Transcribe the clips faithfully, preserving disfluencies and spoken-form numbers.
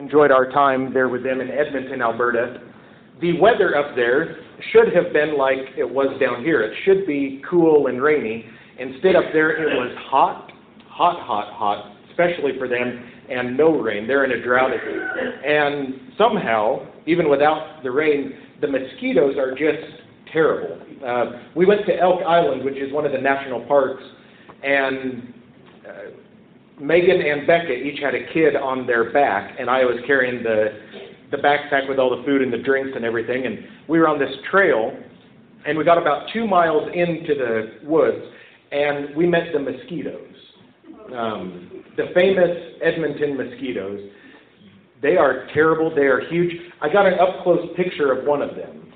enjoyed our time there with them in Edmonton, Alberta. The weather up there should have been like it was down here. It should be cool and rainy. Instead, up there it was hot, hot, hot, hot, especially for them, and no rain. They're in a drought. And somehow, even without the rain, the mosquitoes are just terrible. Uh, we went to Elk Island, which is one of the national parks, and uh, Megan and Becca each had a kid on their back, and I was carrying the the backpack with all the food and the drinks and everything, and we were on this trail, and we got about two miles into the woods, and we met the mosquitoes. Um, the famous Edmonton mosquitoes. They are terrible. They are huge. I got an up-close picture of one of them.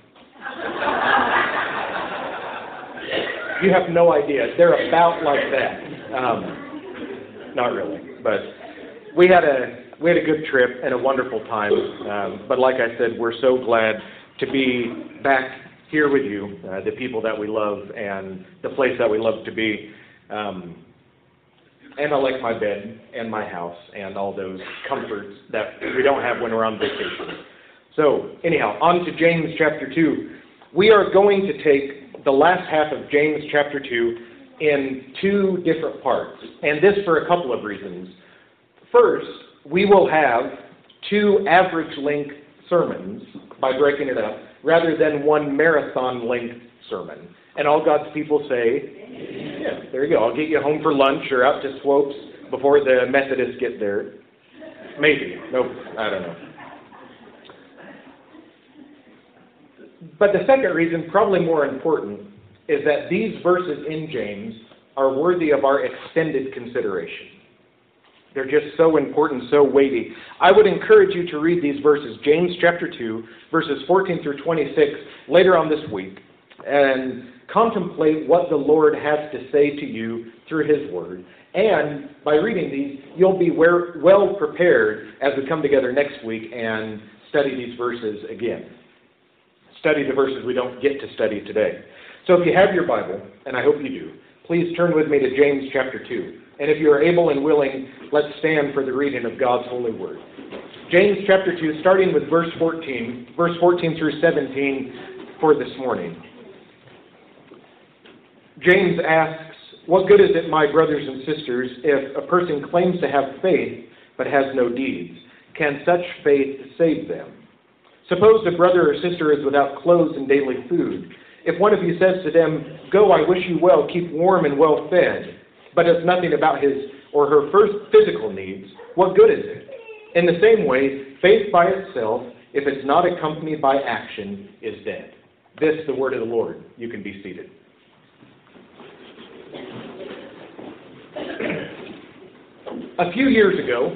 You have no idea. They're about like that. Um, not really, but we had a we had a good trip and a wonderful time. Um, but like I said, we're so glad to be back here with you, uh, the people that we love and the place that we love to be. Um, and I like my bed and my house and all those comforts that we don't have when we're on vacation. So anyhow, on to James chapter two. We are going to take the last half of James chapter two in two different parts, and this for a couple of reasons. First, we will have two average length sermons by breaking it up, rather than one marathon length sermon. And all God's people say, yeah, there you go. I'll get you home for lunch or out to Swopes before the Methodists get there. Maybe. Nope. I don't know. But the second reason, probably more important, is that these verses in James are worthy of our extended consideration. They're just so important, so weighty. I would encourage you to read these verses, James chapter two, verses fourteen through twenty-six, later on this week, and contemplate what the Lord has to say to you through His Word. And by reading these, you'll be well prepared as we come together next week and study these verses again. Study the verses we don't get to study today. So if you have your Bible, and I hope you do, please turn with me to James chapter two. And if you are able and willing, let's stand for the reading of God's holy word. James chapter two, starting with verse fourteen, verse fourteen through seventeen for this morning. James asks, "What good is it, my brothers and sisters, if a person claims to have faith but has no deeds? Can such faith save them? Suppose a brother or sister is without clothes and daily food. If one of you says to them, 'Go, I wish you well, keep warm and well fed,' but does nothing about his or her first physical needs, what good is it? In the same way, faith by itself, if it's not accompanied by action, is dead." This is the word of the Lord. You can be seated. A few years ago,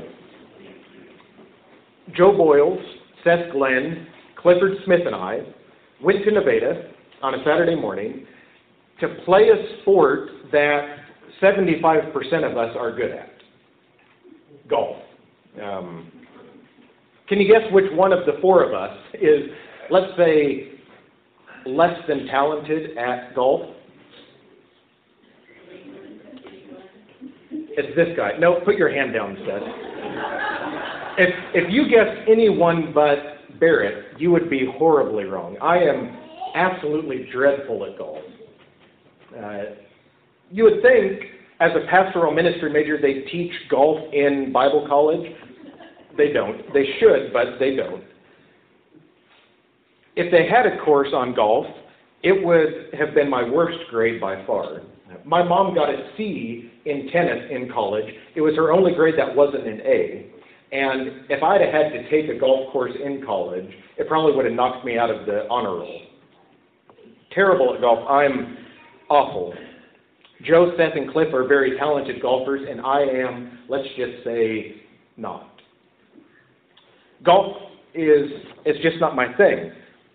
Joe Boyles, Seth Glenn, Clifford Smith, and I went to Nevada on a Saturday morning to play a sport that seventy-five percent of us are good at. Golf. Um, can you guess which one of the four of us is, let's say, less than talented at golf? It's this guy. No, put your hand down, Seth. If, if you guess anyone but Barrett, you would be horribly wrong. I am absolutely dreadful at golf. Uh, you would think, as a pastoral ministry major, they teach golf in Bible college. They don't. They should, but they don't. If they had a course on golf, it would have been my worst grade by far. My mom got a C in tennis in college. It was her only grade that wasn't an A. And if I'd have had to take a golf course in college, it probably would have knocked me out of the honor roll. Terrible at golf. I'm awful. Joe, Seth, and Cliff are very talented golfers, and I am, let's just say, not. Golf is, is just not my thing.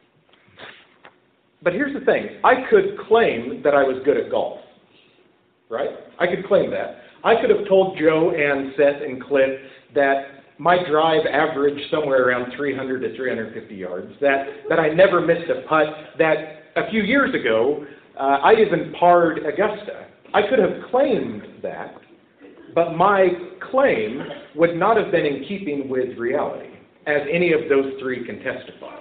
But here's the thing. I could claim that I was good at golf. Right? I could claim that. I could have told Joe and Seth and Cliff that my drive averaged somewhere around three hundred to three hundred fifty yards, that, that I never missed a putt, that a few years ago, uh, I even parred Augusta. I could have claimed that, but my claim would not have been in keeping with reality. as any of those three can testify.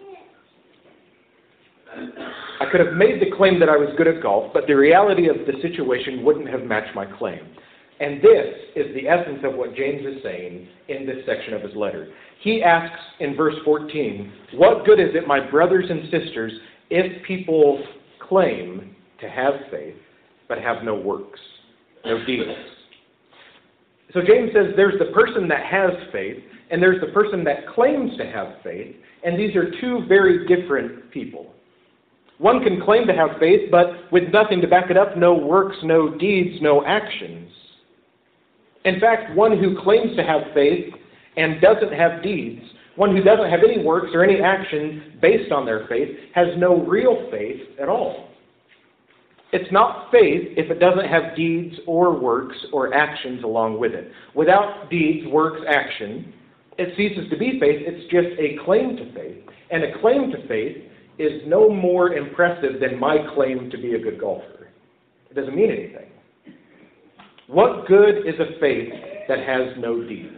I could have made the claim that I was good at golf, but the reality of the situation wouldn't have matched my claim. And this is the essence of what James is saying in this section of his letter. He asks in verse fourteen, "What good is it, my brothers and sisters, if people claim to have faith, but have no works, no deeds?" So James says there's the person that has faith, and there's the person that claims to have faith, and these are two very different people. One can claim to have faith, but with nothing to back it up, no works, no deeds, no actions. In fact, one who claims to have faith and doesn't have deeds, one who doesn't have any works or any actions based on their faith, has no real faith at all. It's not faith if it doesn't have deeds or works or actions along with it. Without deeds, works, action, it ceases to be faith. It's just a claim to faith. And a claim to faith is no more impressive than my claim to be a good golfer. It doesn't mean anything. What good is a faith that has no deeds?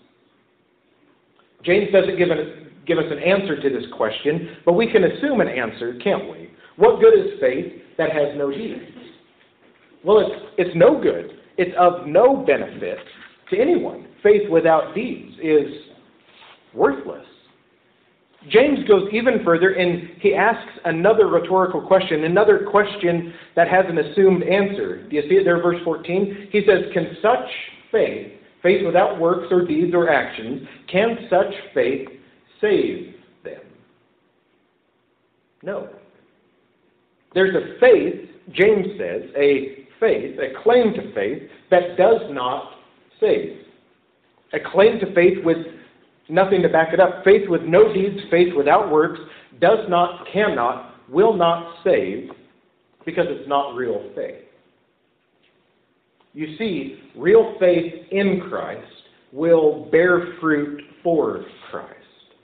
James doesn't give, an, give us an answer to this question, but we can assume an answer, can't we? What good is faith that has no deeds? Well, it's, it's no good. It's of no benefit to anyone. Faith without deeds is worthless. James goes even further and he asks another rhetorical question, another question that has an assumed answer. Do you see it there, verse fourteen? He says, can such faith, faith without works or deeds or actions, can such faith save them? No. There's a faith, James says, a faith, a claim to faith, that does not save. A claim to faith with nothing to back it up. Faith with no deeds, faith without works, does not, cannot, will not save, because it's not real faith. You see, real faith in Christ will bear fruit for Christ.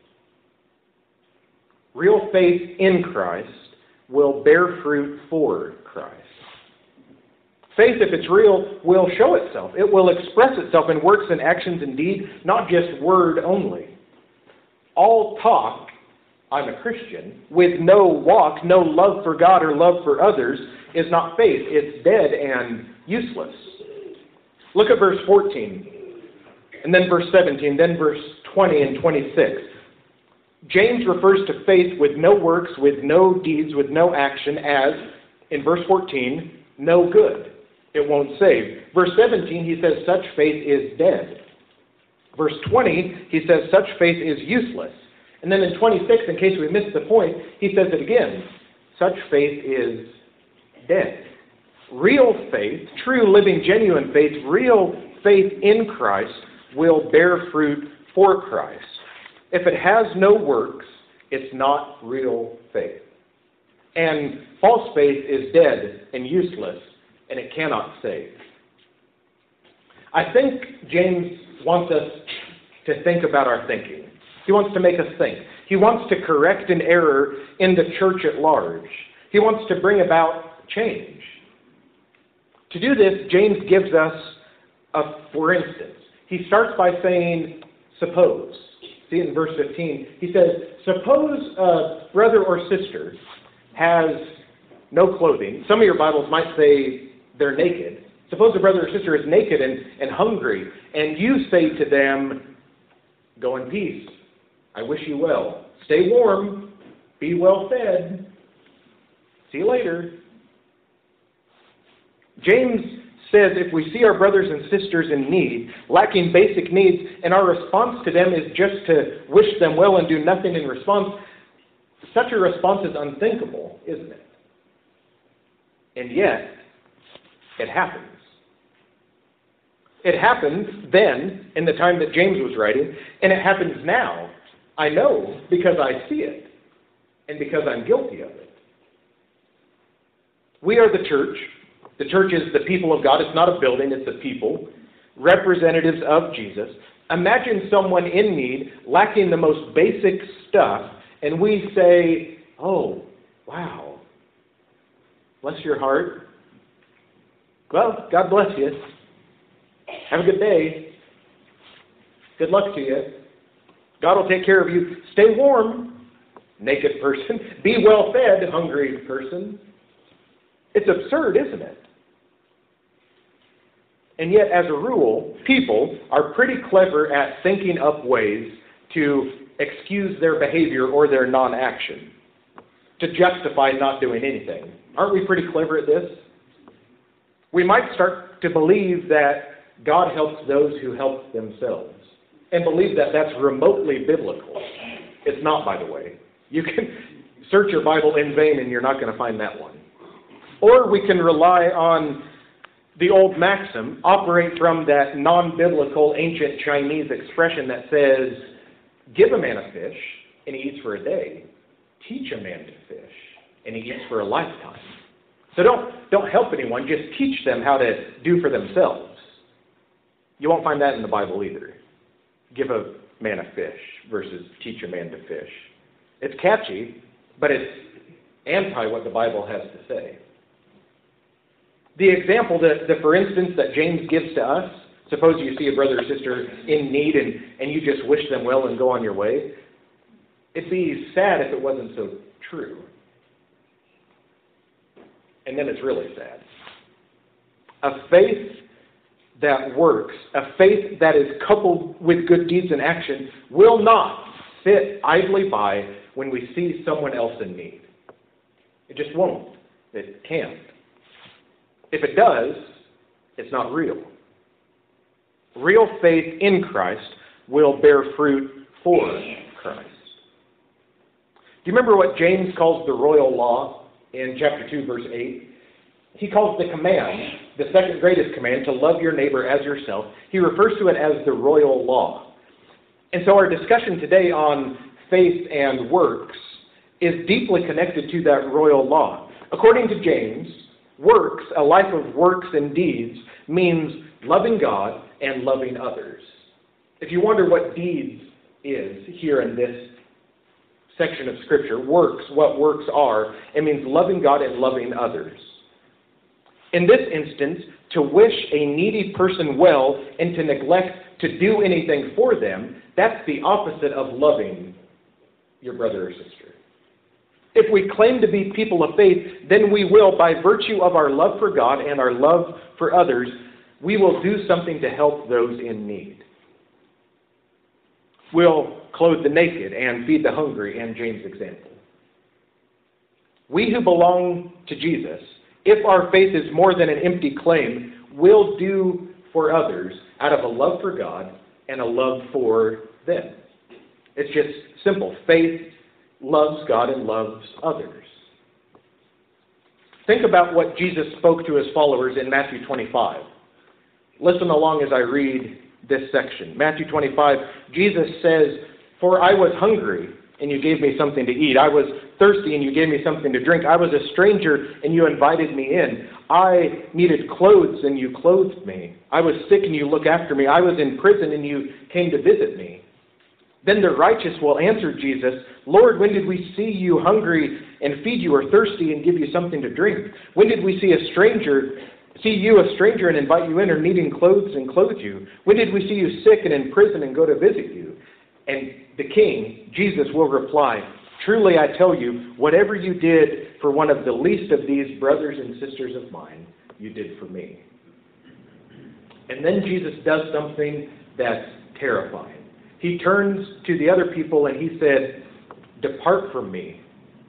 Real faith in Christ will bear fruit for Christ. Faith, if it's real, will show itself. It will express itself in works and actions and deeds, not just word only. All talk, I'm a Christian, with no walk, no love for God or love for others, is not faith. It's dead and useless. Look at verse fourteen, and then verse seventeen, then verse twenty and twenty-six. James refers to faith with no works, with no deeds, with no action as, in verse fourteen, no good. It won't save. Verse seventeen, he says such faith is dead. Verse twenty, he says such faith is useless. And then in twenty-six, in case we missed the point, he says it again. Such faith is dead. Real faith, true, living, genuine faith, real faith in Christ will bear fruit for Christ. If it has no works, it's not real faith. And false faith is dead and useless, and it cannot save. I think James wants us to think about our thinking. He wants to make us think. He wants to correct an error in the church at large. He wants to bring about change. To do this, James gives us a for instance. He starts by saying, suppose. See it in verse fifteen. He says, suppose a brother or sister has no clothing. Some of your Bibles might say they're naked. Suppose a brother or sister is naked and, and hungry, and you say to them, go in peace. I wish you well. Stay warm. Be well fed. See you later. James says if we see our brothers and sisters in need, lacking basic needs, and our response to them is just to wish them well and do nothing in response, such a response is unthinkable, isn't it? And yet, it happens. It happened then, in the time that James was writing, and it happens now. I know because I see it, and because I'm guilty of it. We are the church. The church is the people of God. It's not a building, it's the people, representatives of Jesus. Imagine someone in need, lacking the most basic stuff, and we say, oh, wow, bless your heart. Well, God bless you. Have a good day. Good luck to you. God will take care of you. Stay warm, naked person. Be well fed, hungry person. It's absurd, isn't it? And yet, as a rule, people are pretty clever at thinking up ways to excuse their behavior or their non-action, to justify not doing anything. Aren't we pretty clever at this? We might start to believe that God helps those who help themselves, and believe that that's remotely biblical. It's not, by the way. You can search your Bible in vain and you're not going to find that one. Or we can rely on the old maxim, operate from that non-biblical ancient Chinese expression that says, give a man a fish and he eats for a day. Teach a man to fish and he eats for a lifetime. So don't, don't help anyone, just teach them how to do for themselves. You won't find that in the Bible either. Give a man a fish versus teach a man to fish. It's catchy, but it's anti what the Bible has to say. The example, that, the for instance, that James gives to us, suppose you see a brother or sister in need and, and you just wish them well and go on your way. It'd be sad if it wasn't so true. And then it's really sad. A faith that works, a faith that is coupled with good deeds and action, will not sit idly by when we see someone else in need. It just won't. It can't. If it does, it's not real. Real faith in Christ will bear fruit for Christ. Do you remember what James calls the royal law in chapter two, verse eight? He calls the command, the second greatest command, to love your neighbor as yourself. He refers to it as the royal law. And so our discussion today on faith and works is deeply connected to that royal law. According to James, works, a life of works and deeds, means loving God and loving others. If you wonder what deeds is here in this section of Scripture, works, what works are, it means loving God and loving others. In this instance, to wish a needy person well and to neglect to do anything for them, that's the opposite of loving your brother or sister. If we claim to be people of faith, then we will, by virtue of our love for God and our love for others, we will do something to help those in need. We'll clothe the naked and feed the hungry, in James' example. We who belong to Jesus, if our faith is more than an empty claim, will do for others out of a love for God and a love for them. It's just simple. Faith loves God and loves others. Think about what Jesus spoke to his followers in Matthew twenty-five. Listen along as I read this section. Matthew twenty-five, Jesus says, "For I was hungry, and you gave me something to eat. I was thirsty, and you gave me something to drink. I was a stranger, and you invited me in. I needed clothes, and you clothed me. I was sick, and you looked after me. I was in prison, and you came to visit me." Then the righteous will answer Jesus, "Lord, when did we see you hungry and feed you, or thirsty and give you something to drink? When did we see a stranger, see you a stranger and invite you in, or needing clothes and clothe you? When did we see you sick and in prison and go to visit you?" And the King, Jesus, will reply, "Truly I tell you, whatever you did for one of the least of these brothers and sisters of mine, you did for me." And then Jesus does something that's terrifying. He turns to the other people and he said, "Depart from me,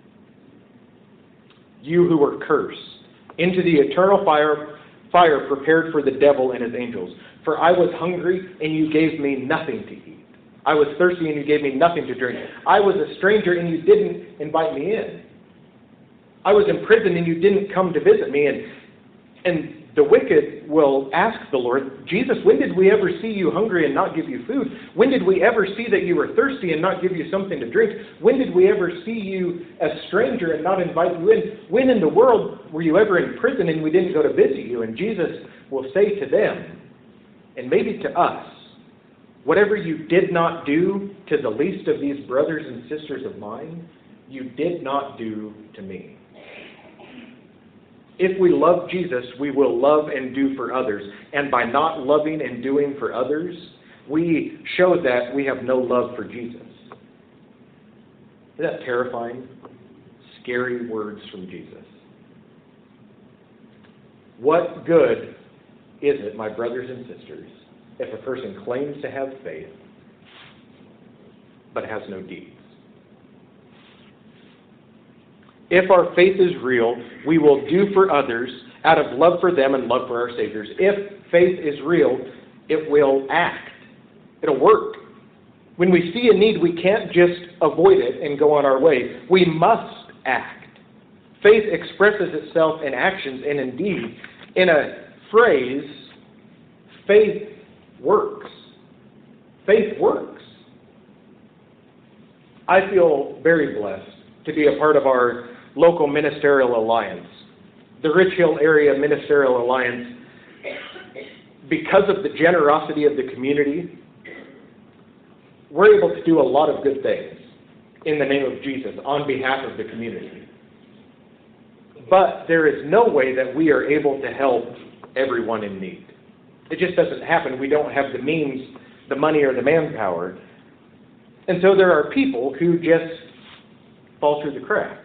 you who are cursed, into the eternal fire, fire prepared for the devil and his angels. For I was hungry and you gave me nothing to eat. I was thirsty and you gave me nothing to drink. I was a stranger and you didn't invite me in. I was in prison and you didn't come to visit me." And, and the wicked will ask the Lord, "Jesus, when did we ever see you hungry and not give you food? When did we ever see that you were thirsty and not give you something to drink? When did we ever see you a stranger and not invite you in? When in the world were you ever in prison and we didn't go to visit you?" And Jesus will say to them, and maybe to us, "Whatever you did not do to the least of these brothers and sisters of mine, you did not do to me." If we love Jesus, we will love and do for others. And by not loving and doing for others, we show that we have no love for Jesus. Isn't that terrifying? Scary words from Jesus. What good is it, my brothers and sisters, if a person claims to have faith but has no deeds? If our faith is real, we will do for others out of love for them and love for our Saviors. If faith is real, it will act. It'll work. When we see a need, we can't just avoid it and go on our way. We must act. Faith expresses itself in actions, and indeed, in a phrase, faith works. Faith works. I feel very blessed to be a part of our local ministerial alliance, the Rich Hill Area Ministerial Alliance. Because of the generosity of the community, we're able to do a lot of good things in the name of Jesus on behalf of the community. But there is no way that we are able to help everyone in need. It just doesn't happen. We don't have the means, the money, or the manpower. And so there are people who just fall through the cracks.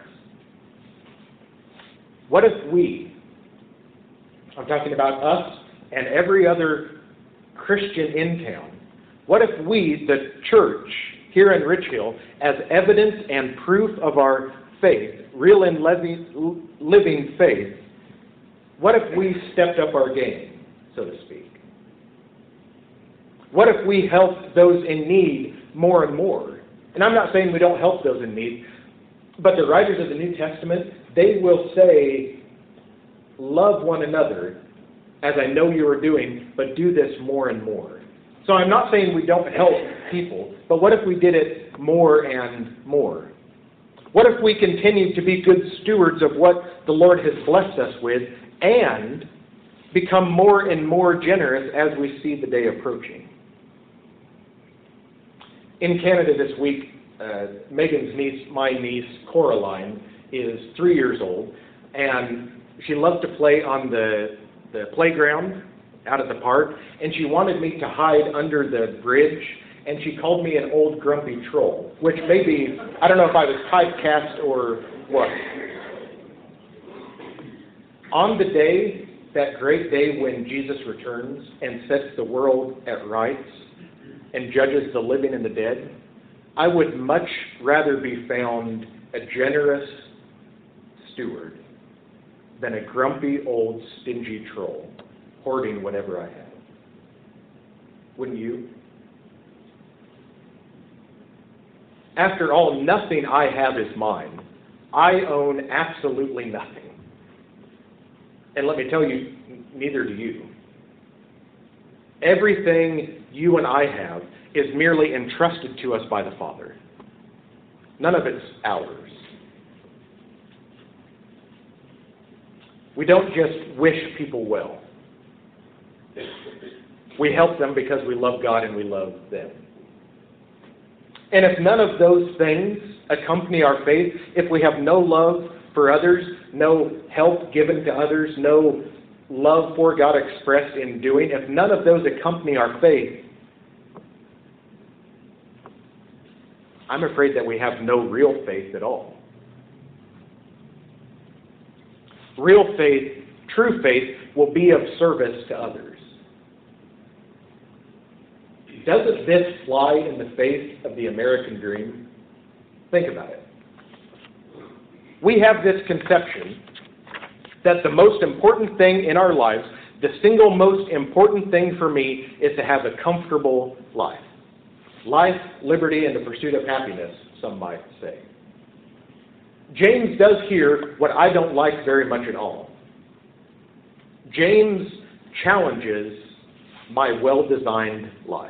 What if we, I'm talking about us and every other Christian in town, what if we, the church here in Rich Hill, as evidence and proof of our faith, real and living faith, what if we stepped up our game, so to speak? What if we helped those in need more and more? And I'm not saying we don't help those in need, but the writers of the New Testament, they will say, love one another as I know you are doing, but do this more and more. So I'm not saying we don't help people, but what if we did it more and more? What if we continued to be good stewards of what the Lord has blessed us with and become more and more generous as we see the day approaching? In Canada this week, uh, Megan's niece, my niece, Coraline, is three years old, and she loves to play on the, the playground out at the park, and she wanted me to hide under the bridge, and she called me an old grumpy troll, which maybe, I don't know if I was typecast or what. On the day, that great day when Jesus returns and sets the world at rights and judges the living and the dead, I would much rather be found a generous steward than a grumpy old stingy troll hoarding whatever I have. Wouldn't you? After all, nothing I have is mine. I own absolutely nothing. And let me tell you, neither do you. Everything you and I have is merely entrusted to us by the Father. None of it's ours. We don't just wish people well. We help them because we love God and we love them. And if none of those things accompany our faith, if we have no love for others, no help given to others, no love for God expressed in doing, if none of those accompany our faith, I'm afraid that we have no real faith at all. Real faith, true faith, will be of service to others. Doesn't this fly in the face of the American dream? Think about it. We have this conception that the most important thing in our lives, the single most important thing for me, is to have a comfortable life. Life, liberty, and the pursuit of happiness, some might say. James does here what I don't like very much at all. James challenges my well-designed life.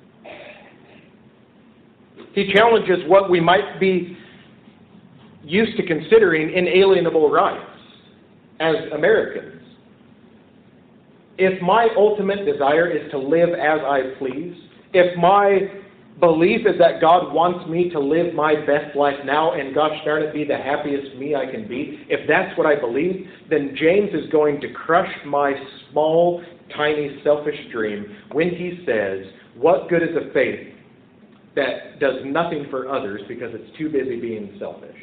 He challenges what we might be used to considering inalienable rights as Americans. If my ultimate desire is to live as I please, if my belief is that God wants me to live my best life now and gosh darn it, be the happiest me I can be, if that's what I believe, then James is going to crush my small, tiny, selfish dream when he says, What good is a faith that does nothing for others because it's too busy being selfish?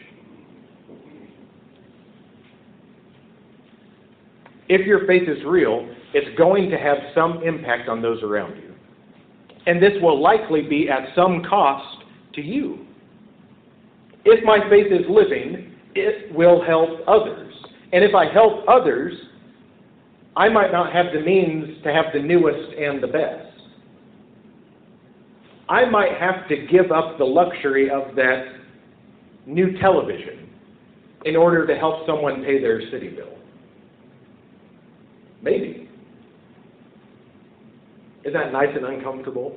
If your faith is real, it's going to have some impact on those around you. And this will likely be at some cost to you. If my faith is living, it will help others. And if I help others, I might not have the means to have the newest and the best. I might have to give up the luxury of that new television in order to help someone pay their city bill. Maybe. Isn't that nice and uncomfortable?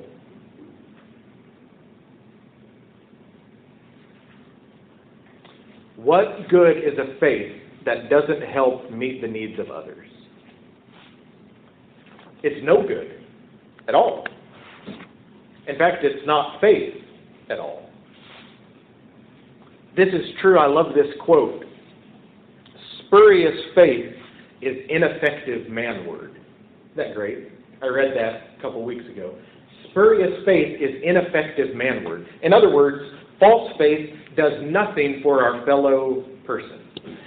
What good is a faith that doesn't help meet the needs of others? It's no good at all. In fact, it's not faith at all. This is true. I love this quote. Spurious faith is ineffective man-word. Isn't that great? I read that a couple weeks ago. Spurious faith is ineffective man-word. In other words, false faith does nothing for our fellow person.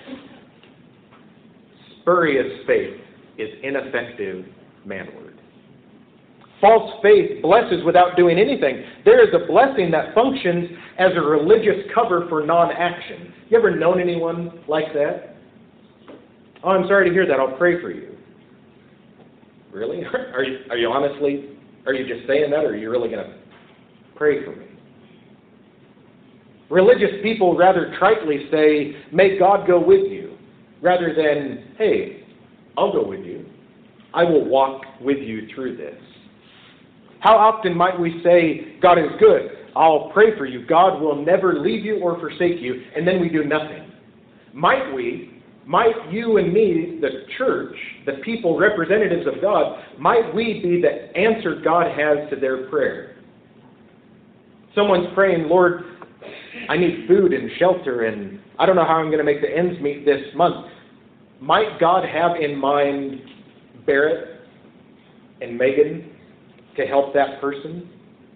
Spurious faith is ineffective man-word. False faith blesses without doing anything. There is a blessing that functions as a religious cover for non-action. You ever known anyone like that? Oh, I'm sorry to hear that. I'll pray for you. Really? Are you, are you honestly, are you just saying that, or are you really going to pray for me? Religious people rather tritely say, may God go with you, rather than, hey, I'll go with you. I will walk with you through this. How often might we say, God is good, I'll pray for you, God will never leave you or forsake you, and then we do nothing? Might we, might you and me, the church, the people, representatives of God, might we be the answer God has to their prayer? Someone's praying, Lord, I need food and shelter, and I don't know how I'm going to make the ends meet this month. Might God have in mind Barrett and Megan to help that person?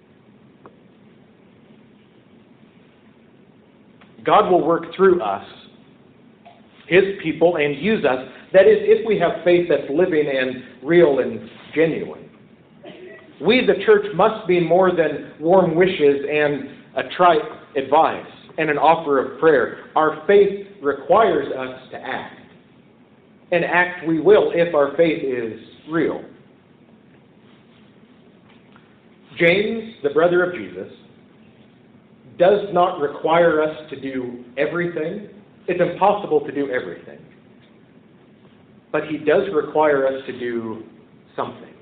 God will work through us, His people, and use us. That is, if we have faith that's living and real and genuine. We, the church, must be more than warm wishes and a trite advice and an offer of prayer. Our faith requires us to act. And act we will if our faith is real. James, the brother of Jesus, does not require us to do everything. It's impossible to do everything. But he does require us to do something.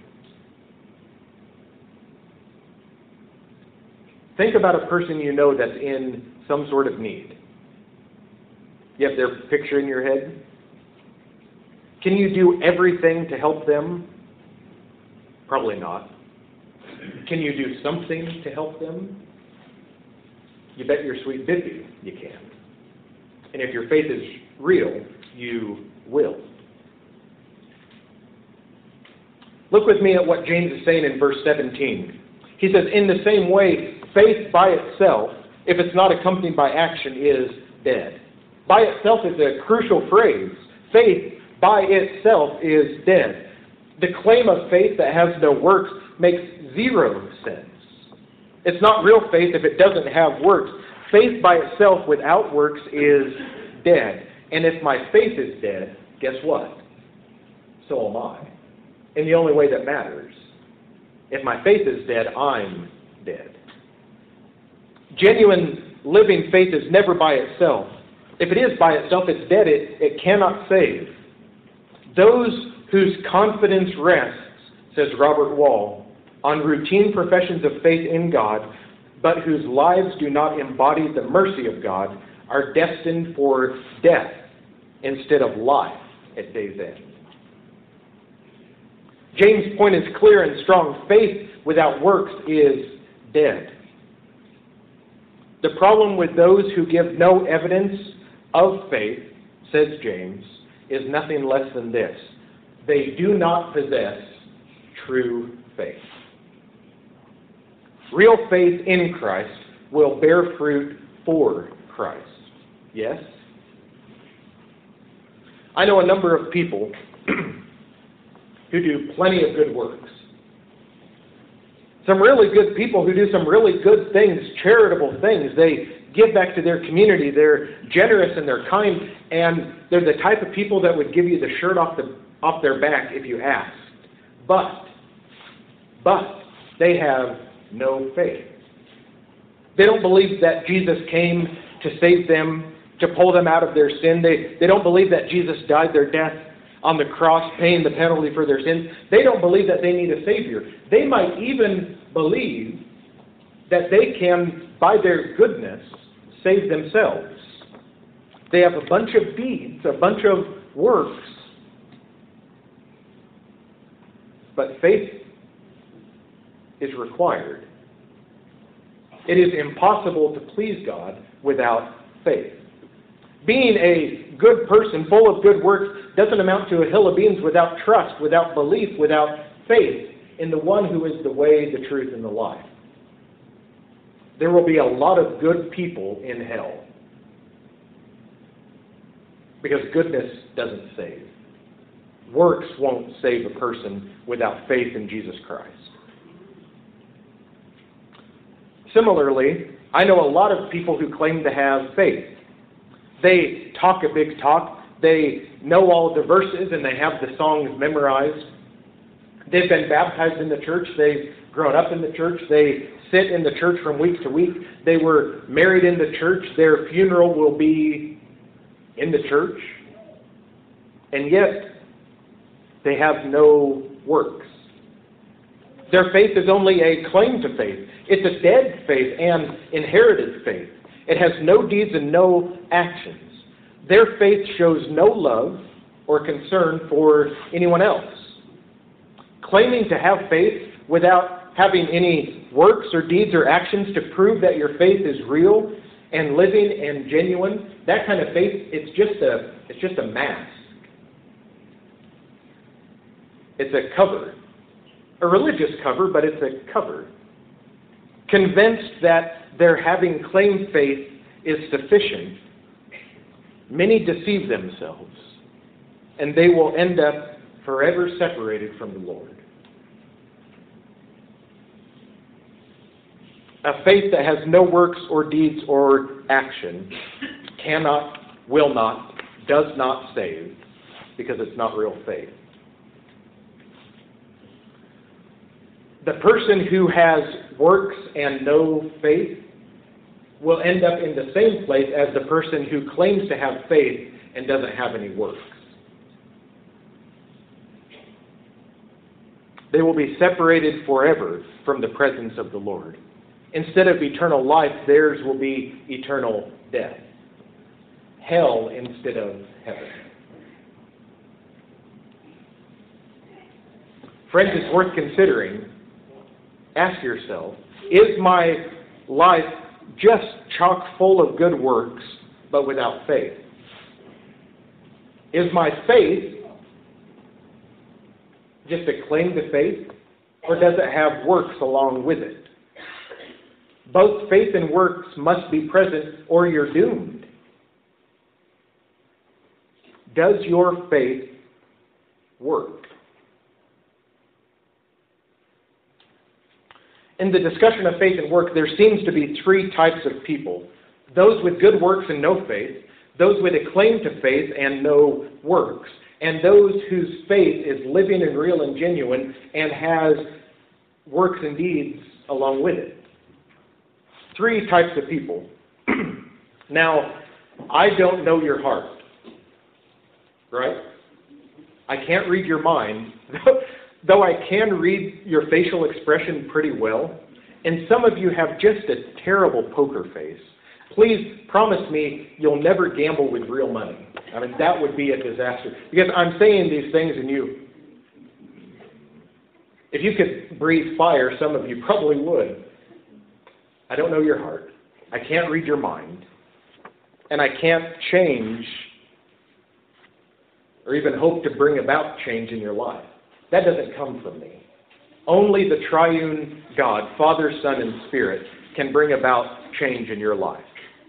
Think about a person you know that's in some sort of need. You have their picture in your head? Can you do everything to help them? Probably not. Can you do something to help them? You bet your sweet bibby you can. And if your faith is real, you will. Look with me at what James is saying in verse seventeen. He says, in the same way, faith by itself, if it's not accompanied by action, is dead. By itself is a crucial phrase. Faith by itself is dead. The claim of faith that has no works makes zero sense. It's not real faith if it doesn't have works. Faith by itself without works is dead. And if my faith is dead, guess what? So am I. In the only way that matters. If my faith is dead, I'm dead. Genuine living faith is never by itself. If it is by itself, it's dead. It, it cannot save. Those whose confidence rests, says Robert Wall, on routine professions of faith in God, but whose lives do not embody the mercy of God, are destined for death instead of life at day's end. James' point is clear and strong. Faith without works is dead. The problem with those who give no evidence of faith, says James, is nothing less than this. They do not possess true faith. Real faith in Christ will bear fruit for Christ. Yes? I know a number of people who do plenty of good works. Some really good people who do some really good things, charitable things. They give back to their community. They're generous and they're kind. And they're the type of people that would give you the shirt off, the, off their back if you asked. But, but, they have no faith. They don't believe that Jesus came to save them, to pull them out of their sin. They, they don't believe that Jesus died their death on the cross, paying the penalty for their sins. They don't believe that they need a Savior. They might even believe that they can, by their goodness, save themselves. They have a bunch of deeds, a bunch of works, but faith is required. It is impossible to please God without faith. Being a good person, full of good works, doesn't amount to a hill of beans without trust, without belief, without faith in the one who is the way, the truth, and the life. There will be a lot of good people in hell because goodness doesn't save. Works won't save a person without faith in Jesus Christ. Similarly, I know a lot of people who claim to have faith. They talk a big talk. They know all the verses and they have the songs memorized. They've been baptized in the church. They've grown up in the church. They sit in the church from week to week. They were married in the church. Their funeral will be in the church. And yet, they have no works. Their faith is only a claim to faith. It's a dead faith and inherited faith. It has no deeds and no actions. Their faith shows no love or concern for anyone else. Claiming to have faith without having any works or deeds or actions to prove that your faith is real and living and genuine, that kind of faith, it's just a, it's just a mask. It's a cover. A religious cover, but it's a cover. Convinced that their having claimed faith is sufficient, many deceive themselves, and they will end up forever separated from the Lord. A faith that has no works or deeds or action cannot, will not, does not save, because it's not real faith. The person who has works and no faith will end up in the same place as the person who claims to have faith and doesn't have any works. They will be separated forever from the presence of the Lord. Instead of eternal life, theirs will be eternal death. Hell instead of heaven. Friends, it's worth considering. Ask yourself, is my life just chock full of good works, but without faith? Is my faith just a claim to faith, or does it have works along with it? Both faith and works must be present, or you're doomed. Does your faith work? In the discussion of faith and work, there seems to be three types of people. Those with good works and no faith, those with a claim to faith and no works, and those whose faith is living and real and genuine and has works and deeds along with it. Three types of people. Now, I don't know your heart, right? I can't read your mind, though I can read your facial expression pretty well. And some of you have just a terrible poker face. Please promise me you'll never gamble with real money. I mean, that would be a disaster. Because I'm saying these things and you, if you could breathe fire, some of you probably would. I don't know your heart. I can't read your mind. And I can't change or even hope to bring about change in your life. That doesn't come from me. Only the triune God, Father, Son, and Spirit, can bring about change in your life.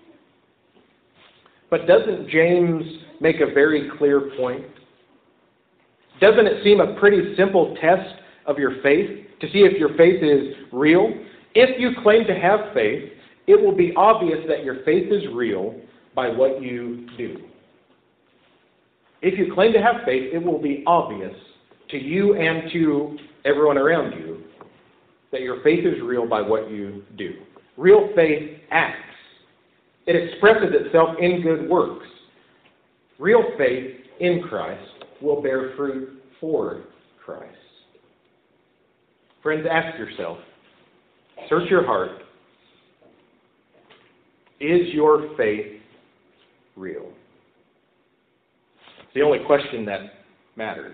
But doesn't James make a very clear point? Doesn't it seem a pretty simple test of your faith to see if your faith is real? If you claim to have faith, it will be obvious that your faith is real by what you do. If you claim to have faith, it will be obvious to you and to everyone around you that your faith is real by what you do. Real faith acts. It expresses itself in good works. Real faith in Christ will bear fruit for Christ. Friends, ask yourself, search your heart. Is your faith real? It's the only question that matters.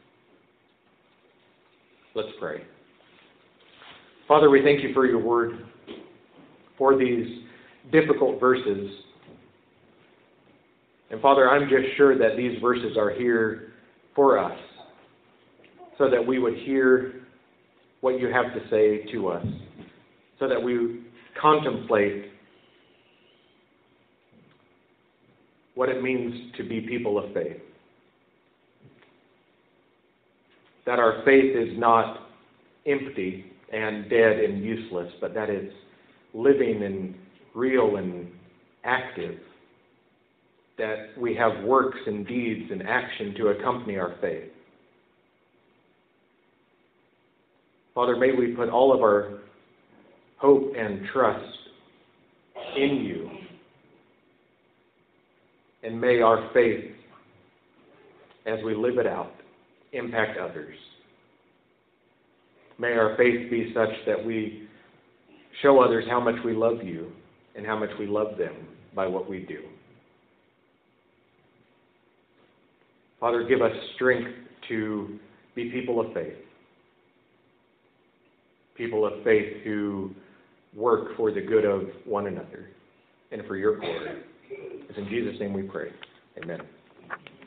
Let's pray. Father, we thank you for your word, for these difficult verses. And Father, I'm just sure that these verses are here for us, so that we would hear what you have to say to us, so that we contemplate what it means to be people of faith. That our faith is not empty and dead and useless, but that it's living and real and active. That we have works and deeds and action to accompany our faith. Father, may we put all of our hope and trust in you. And may our faith, as we live it out, impact others. May our faith be such that we show others how much we love you and how much we love them by what we do. Father, give us strength to be people of faith. People of faith who work for the good of one another and for your glory. It's in Jesus' name we pray. Amen.